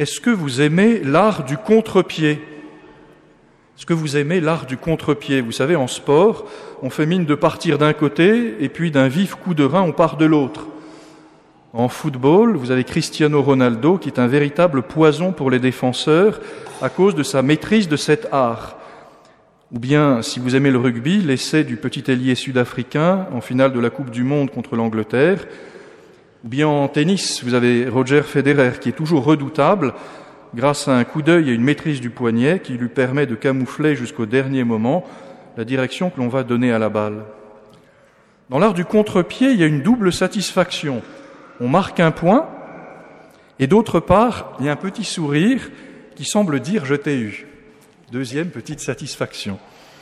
est-ce que vous aimez l'art du contre-pied ? Est-ce que vous aimez l'art du contre-pied ? Vous savez, en sport, on fait mine de partir d'un côté et puis d'un vif coup de rein, on part de l'autre. En football, vous avez Cristiano Ronaldo qui est un véritable poison pour les défenseurs à cause de sa maîtrise de cet art. Ou bien, si vous aimez le rugby, l'essai du petit ailier sud-africain en finale de la Coupe du Monde contre l'Angleterre. Ou bien en tennis, vous avez Roger Federer qui est toujours redoutable grâce à un coup d'œil et une maîtrise du poignet qui lui permet de camoufler jusqu'au dernier moment la direction que l'on va donner à la balle. Dans l'art du contre-pied, il y a une double satisfaction. On marque un point et d'autre part, il y a un petit sourire qui semble dire « je t'ai eu ». Deuxième petite satisfaction.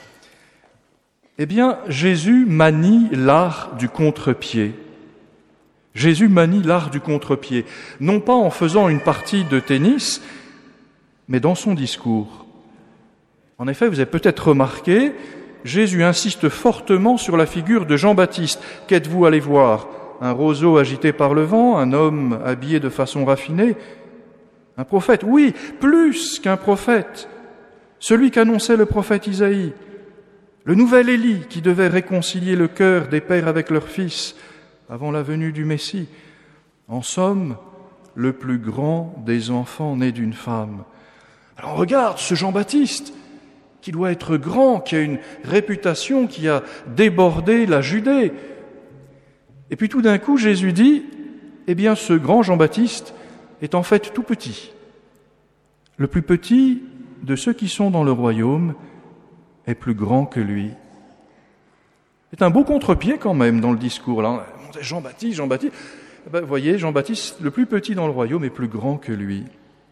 Eh bien, Jésus manie l'art du contre-pied. Jésus manie l'art du contre-pied, non pas en faisant une partie de tennis, mais dans son discours. En effet, vous avez peut-être remarqué, Jésus insiste fortement sur la figure de Jean-Baptiste. Qu'êtes-vous allé voir ? Un roseau agité par le vent, un homme habillé de façon raffinée ? Un prophète, oui, plus qu'un prophète. Celui qu'annonçait le prophète Isaïe, le nouvel Élie qui devait réconcilier le cœur des pères avec leurs fils avant la venue du Messie. En somme, le plus grand des enfants nés d'une femme. Alors regarde ce Jean-Baptiste, qui doit être grand, qui a une réputation qui a débordé la Judée. Et puis tout d'un coup, Jésus dit, eh bien ce grand Jean-Baptiste est en fait tout petit. Le plus petit de ceux qui sont dans le royaume est plus grand que lui. C'est un beau contre-pied quand même dans le discours. Là, Jean-Baptiste. Vous voyez, Jean-Baptiste, le plus petit dans le royaume, est plus grand que lui.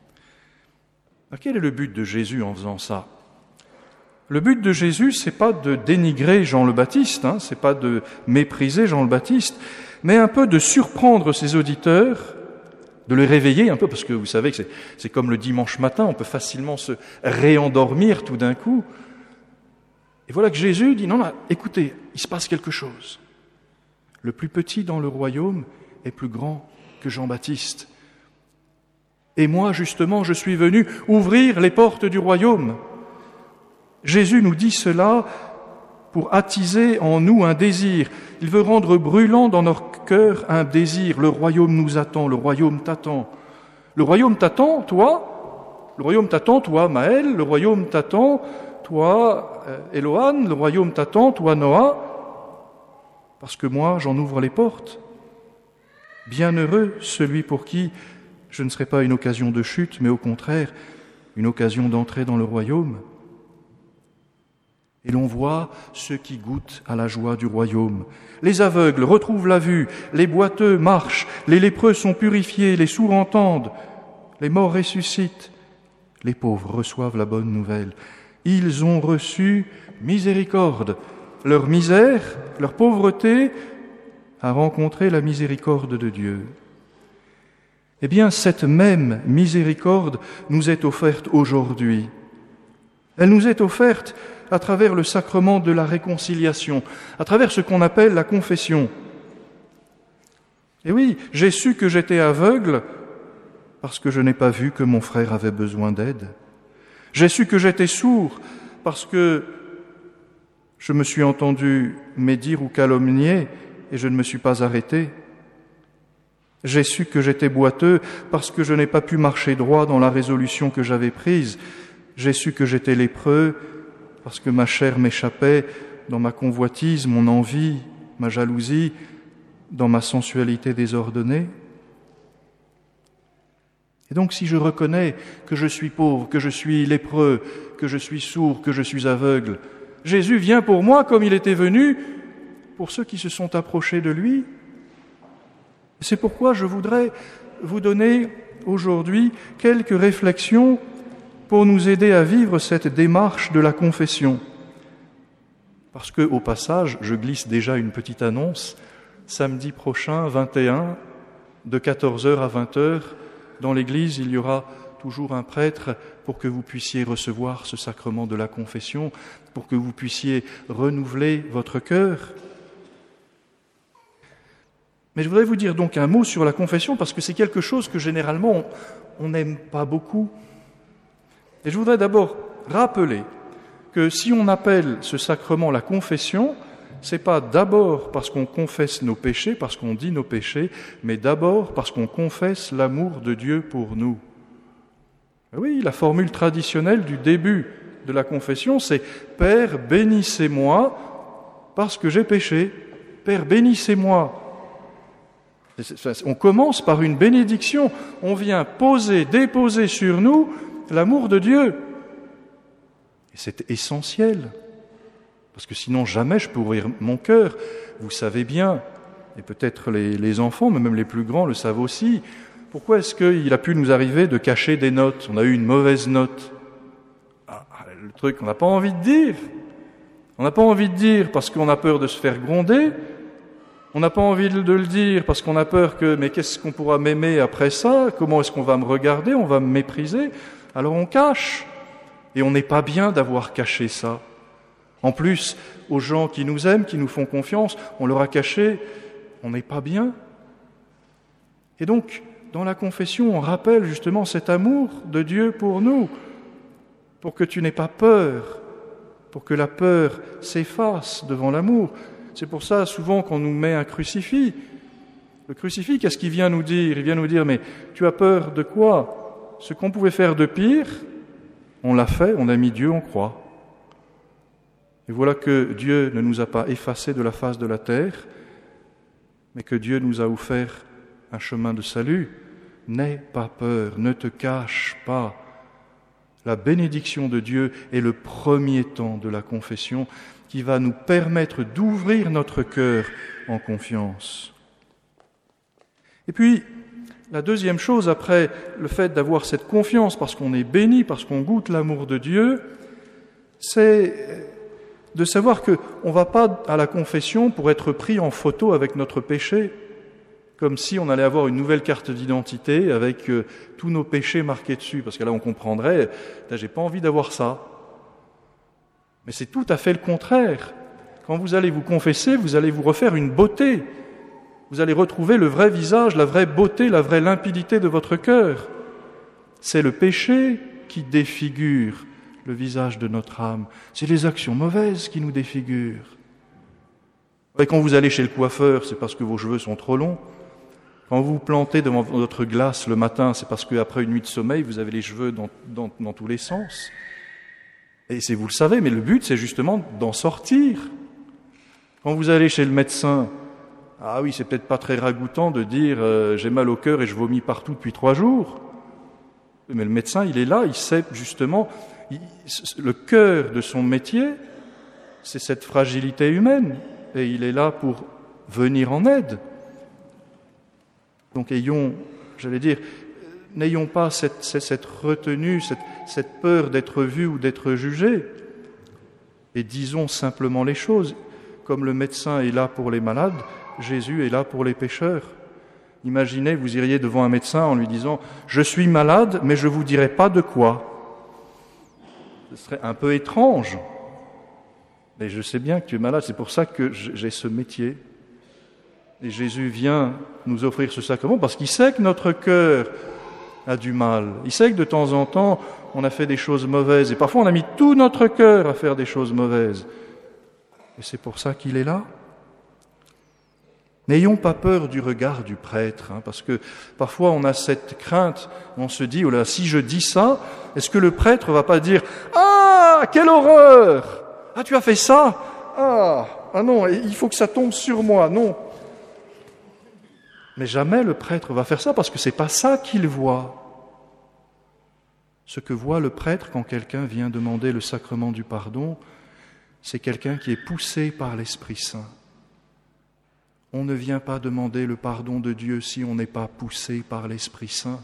Alors, quel est le but de Jésus en faisant ça ? Le but de Jésus, c'est pas de dénigrer Jean le Baptiste, c'est pas de mépriser Jean le Baptiste, mais un peu de surprendre ses auditeurs, de les réveiller un peu, parce que vous savez que c'est comme le dimanche matin, on peut facilement se réendormir tout d'un coup. Et voilà que Jésus dit, non, écoutez, il se passe quelque chose. Le plus petit dans le royaume est plus grand que Jean-Baptiste. Et moi, justement, je suis venu ouvrir les portes du royaume. Jésus nous dit cela pour attiser en nous un désir. Il veut rendre brûlant dans notre cœur un désir. Le royaume nous attend, le royaume t'attend. Le royaume t'attend, toi. Le royaume t'attend, toi, Maël. Le royaume t'attend, toi, Éloane. Le royaume t'attend, toi, Noah. Parce que moi, j'en ouvre les portes. Bienheureux celui pour qui je ne serai pas une occasion de chute, mais au contraire, une occasion d'entrer dans le royaume. Et l'on voit ceux qui goûtent à la joie du royaume. Les aveugles retrouvent la vue, les boiteux marchent, les lépreux sont purifiés, les sourds entendent, les morts ressuscitent, les pauvres reçoivent la bonne nouvelle. Ils ont reçu miséricorde. Leur misère, leur pauvreté a rencontré la miséricorde de Dieu. Eh bien, cette même miséricorde nous est offerte aujourd'hui. Elle nous est offerte à travers le sacrement de la réconciliation, à travers ce qu'on appelle la confession. Et oui, j'ai su que j'étais aveugle parce que je n'ai pas vu que mon frère avait besoin d'aide. J'ai su que j'étais sourd parce que je me suis entendu médire ou calomnier et je ne me suis pas arrêté. J'ai su que j'étais boiteux parce que je n'ai pas pu marcher droit dans la résolution que j'avais prise. J'ai su que j'étais lépreux parce que ma chair m'échappait dans ma convoitise, mon envie, ma jalousie, dans ma sensualité désordonnée. Et donc si je reconnais que je suis pauvre, que je suis lépreux, que je suis sourd, que je suis aveugle, Jésus vient pour moi comme il était venu pour ceux qui se sont approchés de lui. C'est pourquoi je voudrais vous donner aujourd'hui quelques réflexions pour nous aider à vivre cette démarche de la confession. Parce que, au passage, je glisse déjà une petite annonce. Samedi prochain, 21, de 14h à 20h, dans l'église, il y aura toujours un prêtre pour que vous puissiez recevoir ce sacrement de la confession, pour que vous puissiez renouveler votre cœur. Mais je voudrais vous dire donc un mot sur la confession, parce que c'est quelque chose que généralement on n'aime pas beaucoup. Et je voudrais d'abord rappeler que si on appelle ce sacrement la confession, c'est pas d'abord parce qu'on confesse nos péchés, parce qu'on dit nos péchés, mais d'abord parce qu'on confesse l'amour de Dieu pour nous. Oui, la formule traditionnelle du début de la confession, c'est « Père, bénissez-moi parce que j'ai péché. Père, bénissez-moi. » On commence par une bénédiction. On vient déposer sur nous l'amour de Dieu. Et c'est essentiel. Parce que sinon, jamais je peux ouvrir mon cœur. Vous savez bien, et peut-être les enfants, mais même les plus grands le savent aussi, pourquoi est-ce qu'il a pu nous arriver de cacher des notes ? On a eu une mauvaise note. Le truc, on n'a pas envie de dire. On n'a pas envie de dire parce qu'on a peur de se faire gronder. On n'a pas envie de le dire parce qu'on a peur que, mais qu'est-ce qu'on pourra m'aimer après ça ? Comment est-ce qu'on va me regarder ? On va me mépriser. Alors on cache. Et on n'est pas bien d'avoir caché ça. En plus, aux gens qui nous aiment, qui nous font confiance, on leur a caché, on n'est pas bien. Et donc, dans la confession, on rappelle justement cet amour de Dieu pour nous, pour que tu n'aies pas peur, pour que la peur s'efface devant l'amour. C'est pour ça, souvent, qu'on nous met un crucifix. Le crucifix, qu'est-ce qu'il vient nous dire ? Il vient nous dire, mais tu as peur de quoi ? Ce qu'on pouvait faire de pire, on l'a fait, on a mis Dieu en croix. Et voilà que Dieu ne nous a pas effacés de la face de la terre, mais que Dieu nous a offert un chemin de salut. N'aie pas peur, ne te cache pas. La bénédiction de Dieu est le premier temps de la confession qui va nous permettre d'ouvrir notre cœur en confiance. Et puis, la deuxième chose, après le fait d'avoir cette confiance parce qu'on est béni, parce qu'on goûte l'amour de Dieu, c'est de savoir qu'on ne va pas à la confession pour être pris en photo avec notre péché, comme si on allait avoir une nouvelle carte d'identité avec tous nos péchés marqués dessus, parce que là on comprendrait, j'ai pas envie d'avoir ça. Mais c'est tout à fait le contraire. Quand vous allez vous confesser, vous allez vous refaire une beauté. Vous allez retrouver le vrai visage, la vraie beauté, la vraie limpidité de votre cœur. C'est le péché qui défigure le visage de notre âme. C'est les actions mauvaises qui nous défigurent. Et quand vous allez chez le coiffeur, c'est parce que vos cheveux sont trop longs. Quand vous vous plantez devant votre glace le matin, c'est parce qu'après une nuit de sommeil, vous avez les cheveux dans tous les sens. Et vous le savez, mais le but, c'est justement d'en sortir. Quand vous allez chez le médecin, ah oui, c'est peut-être pas très ragoûtant de dire j'ai mal au cœur et je vomis partout depuis 3 jours. Mais le médecin, il est là, il sait justement, le cœur de son métier, c'est cette fragilité humaine. Et il est là pour venir en aide. Donc n'ayons pas cette retenue, cette peur d'être vu ou d'être jugé. Et disons simplement les choses. Comme le médecin est là pour les malades, Jésus est là pour les pécheurs. Imaginez, vous iriez devant un médecin en lui disant « Je suis malade, mais je ne vous dirai pas de quoi ». Ce serait un peu étrange. Mais je sais bien que tu es malade, c'est pour ça que j'ai ce métier. Et Jésus vient nous offrir ce sacrement parce qu'il sait que notre cœur a du mal. Il sait que de temps en temps, on a fait des choses mauvaises. Et parfois, on a mis tout notre cœur à faire des choses mauvaises. Et c'est pour ça qu'il est là. N'ayons pas peur du regard du prêtre, parce que parfois on a cette crainte, on se dit, oh là, si je dis ça, est-ce que le prêtre va pas dire « Ah, quelle horreur ! Ah, tu as fait ça ? Ah non, il faut que ça tombe sur moi, non !» Mais jamais le prêtre va faire ça, parce que c'est pas ça qu'il voit. Ce que voit le prêtre quand quelqu'un vient demander le sacrement du pardon, c'est quelqu'un qui est poussé par l'Esprit Saint. On ne vient pas demander le pardon de Dieu si on n'est pas poussé par l'Esprit Saint.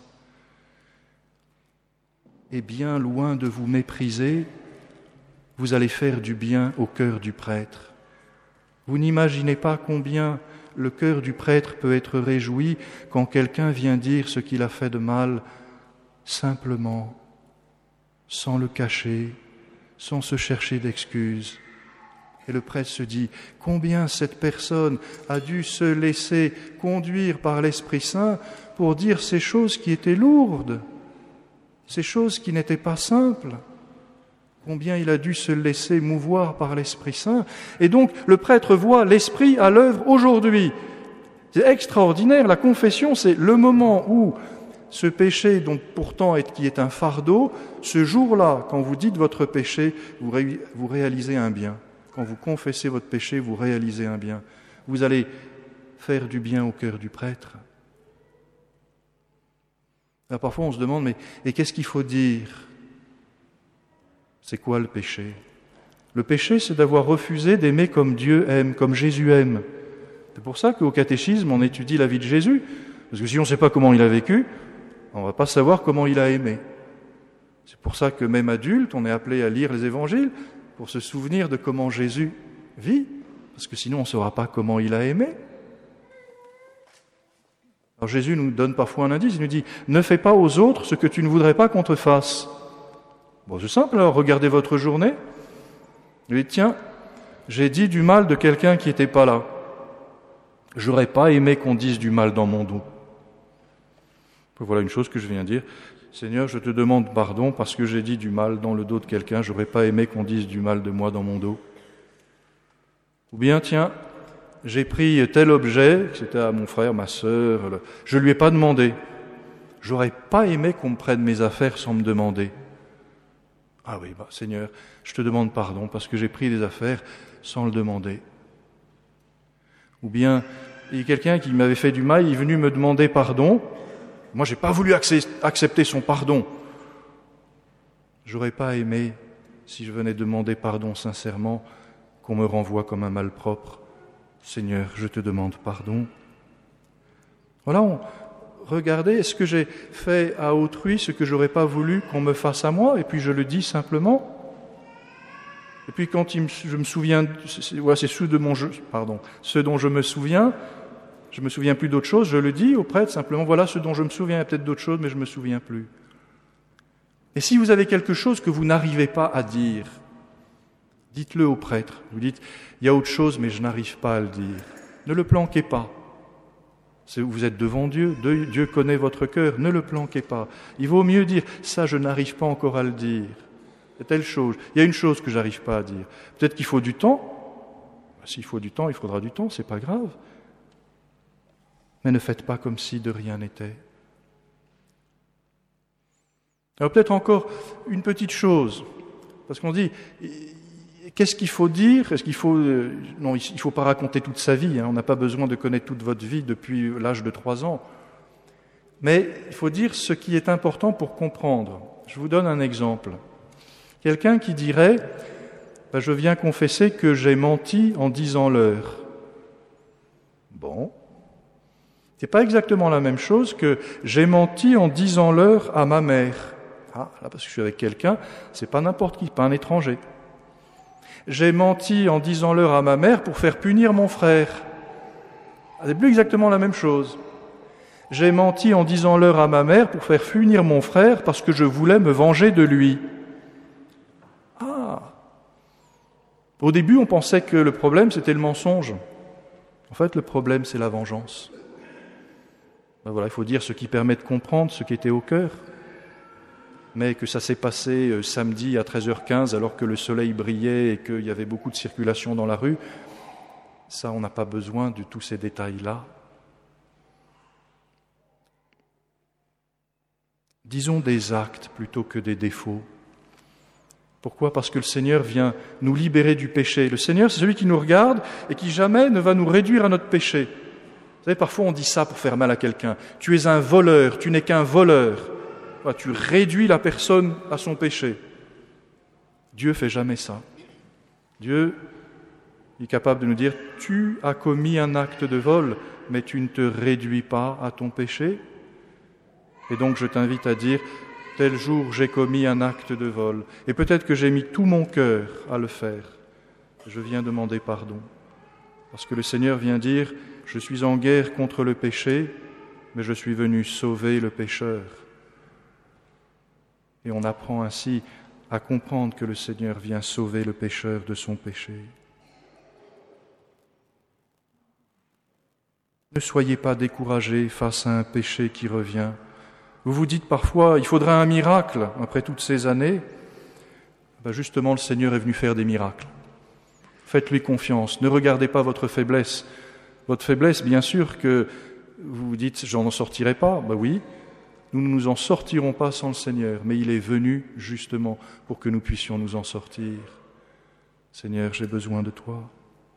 Et bien loin de vous mépriser, vous allez faire du bien au cœur du prêtre. Vous n'imaginez pas combien le cœur du prêtre peut être réjoui quand quelqu'un vient dire ce qu'il a fait de mal, simplement, sans le cacher, sans se chercher d'excuses. Et le prêtre se dit, combien cette personne a dû se laisser conduire par l'Esprit Saint pour dire ces choses qui étaient lourdes, ces choses qui n'étaient pas simples. Combien il a dû se laisser mouvoir par l'Esprit Saint. Et donc, le prêtre voit l'Esprit à l'œuvre aujourd'hui. C'est extraordinaire. La confession, c'est le moment où ce péché, donc pourtant qui est un fardeau, ce jour-là, quand vous dites votre péché, vous réalisez un bien. Quand vous confessez votre péché, vous réalisez un bien. Vous allez faire du bien au cœur du prêtre. Alors parfois on se demande, mais qu'est-ce qu'il faut dire ? C'est quoi le péché ? Le péché, c'est d'avoir refusé d'aimer comme Dieu aime, comme Jésus aime. C'est pour ça qu'au catéchisme, on étudie la vie de Jésus. Parce que si on ne sait pas comment il a vécu, on ne va pas savoir comment il a aimé. C'est pour ça que même adulte, on est appelé à lire les évangiles pour se souvenir de comment Jésus vit, parce que sinon on ne saura pas comment il a aimé. Alors Jésus nous donne parfois un indice, il nous dit « Ne fais pas aux autres ce que tu ne voudrais pas qu'on te fasse ». Bon, c'est simple, alors regardez votre journée. Il dit « Tiens, j'ai dit du mal de quelqu'un qui n'était pas là. J'aurais pas aimé qu'on dise du mal dans mon dos. » Voilà une chose que je viens de dire. Seigneur, je te demande pardon parce que j'ai dit du mal dans le dos de quelqu'un. J'aurais pas aimé qu'on dise du mal de moi dans mon dos. Ou bien, tiens, j'ai pris tel objet, c'était à mon frère, ma sœur, je lui ai pas demandé. J'aurais pas aimé qu'on me prenne mes affaires sans me demander. Ah oui, Seigneur, je te demande pardon parce que j'ai pris des affaires sans le demander. Ou bien, il y a quelqu'un qui m'avait fait du mal, il est venu me demander pardon. Moi, j'ai pas voulu accepter son pardon. J'aurais pas aimé, si je venais demander pardon sincèrement, qu'on me renvoie comme un malpropre. Seigneur, je te demande pardon. Voilà, regardez, est-ce que j'ai fait à autrui ce que j'aurais pas voulu qu'on me fasse à moi? Et puis je le dis simplement. Et puis quand je me souviens, voilà, c'est ce dont je me souviens plus d'autre chose, je le dis au prêtre simplement, voilà ce dont je me souviens, il y a peut-être d'autres choses, mais je me souviens plus. Et si vous avez quelque chose que vous n'arrivez pas à dire, dites-le au prêtre. Vous dites, il y a autre chose, mais je n'arrive pas à le dire. Ne le planquez pas. Vous êtes devant Dieu, Dieu connaît votre cœur, ne le planquez pas. Il vaut mieux dire, ça je n'arrive pas encore à le dire. C'est telle chose. Il y a une chose que j'arrive pas à dire. Peut-être qu'il faut du temps. S'il faut du temps, il faudra du temps, c'est pas grave. Mais ne faites pas comme si de rien n'était. Alors peut-être encore une petite chose, parce qu'on dit, qu'est-ce qu'il faut dire ? Est-ce qu'il faut non, il faut pas raconter toute sa vie. On n'a pas besoin de connaître toute votre vie depuis l'âge de 3 ans. Mais il faut dire ce qui est important pour comprendre. Je vous donne un exemple. Quelqu'un qui dirait, je viens confesser que j'ai menti en disant l'heure. Bon. C'est pas exactement la même chose que j'ai menti en disant l'heure à ma mère. Ah, là, parce que je suis avec quelqu'un, c'est pas n'importe qui, pas un étranger. J'ai menti en disant l'heure à ma mère pour faire punir mon frère. C'est plus exactement la même chose. J'ai menti en disant l'heure à ma mère pour faire punir mon frère parce que je voulais me venger de lui. Ah. Au début, on pensait que le problème, c'était le mensonge. En fait, le problème, c'est la vengeance. Voilà, il faut dire ce qui permet de comprendre ce qui était au cœur. Mais que ça s'est passé samedi à 13h15 alors que le soleil brillait et qu'il y avait beaucoup de circulation dans la rue, ça, on n'a pas besoin de tous ces détails-là. Disons des actes plutôt que des défauts. Pourquoi ? Parce que le Seigneur vient nous libérer du péché. Le Seigneur, c'est celui qui nous regarde et qui jamais ne va nous réduire à notre péché. Vous savez, parfois on dit ça pour faire mal à quelqu'un. Tu es un voleur, tu n'es qu'un voleur. Tu réduis la personne à son péché. Dieu fait jamais ça. Dieu est capable de nous dire, tu as commis un acte de vol, mais tu ne te réduis pas à ton péché. Et donc je t'invite à dire, tel jour j'ai commis un acte de vol. Et peut-être que j'ai mis tout mon cœur à le faire. Je viens demander pardon. Parce que le Seigneur vient dire, je suis en guerre contre le péché, mais je suis venu sauver le pécheur. Et on apprend ainsi à comprendre que le Seigneur vient sauver le pécheur de son péché. Ne soyez pas découragés face à un péché qui revient. Vous vous dites parfois, il faudra un miracle après toutes ces années. Justement, le Seigneur est venu faire des miracles. Faites-lui confiance, ne regardez pas votre faiblesse. Votre faiblesse, bien sûr que vous vous dites, j'en sortirai pas. Oui, nous ne nous en sortirons pas sans le Seigneur, mais il est venu justement pour que nous puissions nous en sortir. Seigneur, j'ai besoin de toi.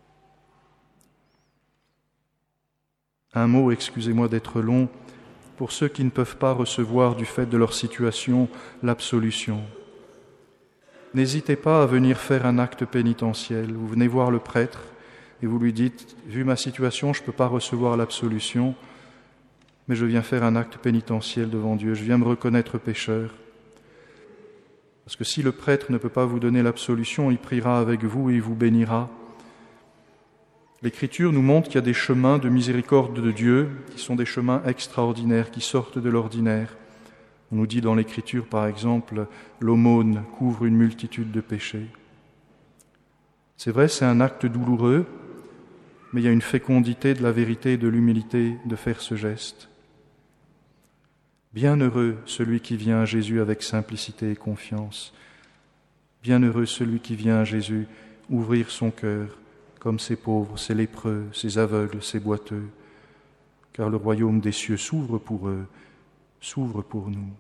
Un mot, excusez-moi d'être long, pour ceux qui ne peuvent pas recevoir du fait de leur situation l'absolution. N'hésitez pas à venir faire un acte pénitentiel. Vous venez voir le prêtre et vous lui dites, vu ma situation, je ne peux pas recevoir l'absolution, mais je viens faire un acte pénitentiel devant Dieu, je viens me reconnaître pécheur. Parce que si le prêtre ne peut pas vous donner l'absolution, il priera avec vous et il vous bénira. L'Écriture nous montre qu'il y a des chemins de miséricorde de Dieu qui sont des chemins extraordinaires, qui sortent de l'ordinaire. On nous dit dans l'Écriture, par exemple, l'aumône couvre une multitude de péchés. C'est vrai, c'est un acte douloureux, mais il y a une fécondité de la vérité et de l'humilité de faire ce geste. Bienheureux celui qui vient à Jésus avec simplicité et confiance. Bienheureux celui qui vient à Jésus ouvrir son cœur comme ces pauvres, ces lépreux, ces aveugles, ces boiteux, car le royaume des cieux s'ouvre pour eux, s'ouvre pour nous.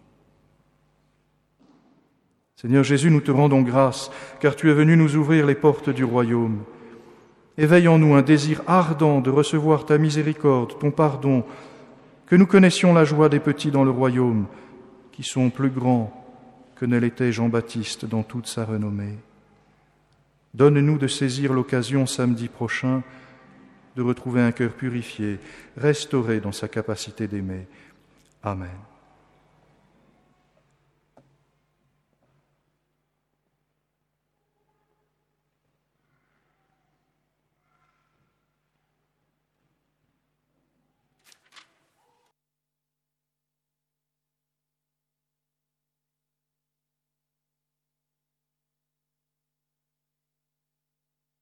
Seigneur Jésus, nous te rendons grâce, car tu es venu nous ouvrir les portes du royaume. Éveille en nous un désir ardent de recevoir ta miséricorde, ton pardon, que nous connaissions la joie des petits dans le royaume, qui sont plus grands que ne l'était Jean-Baptiste dans toute sa renommée. Donne-nous de saisir l'occasion samedi prochain de retrouver un cœur purifié, restauré dans sa capacité d'aimer. Amen.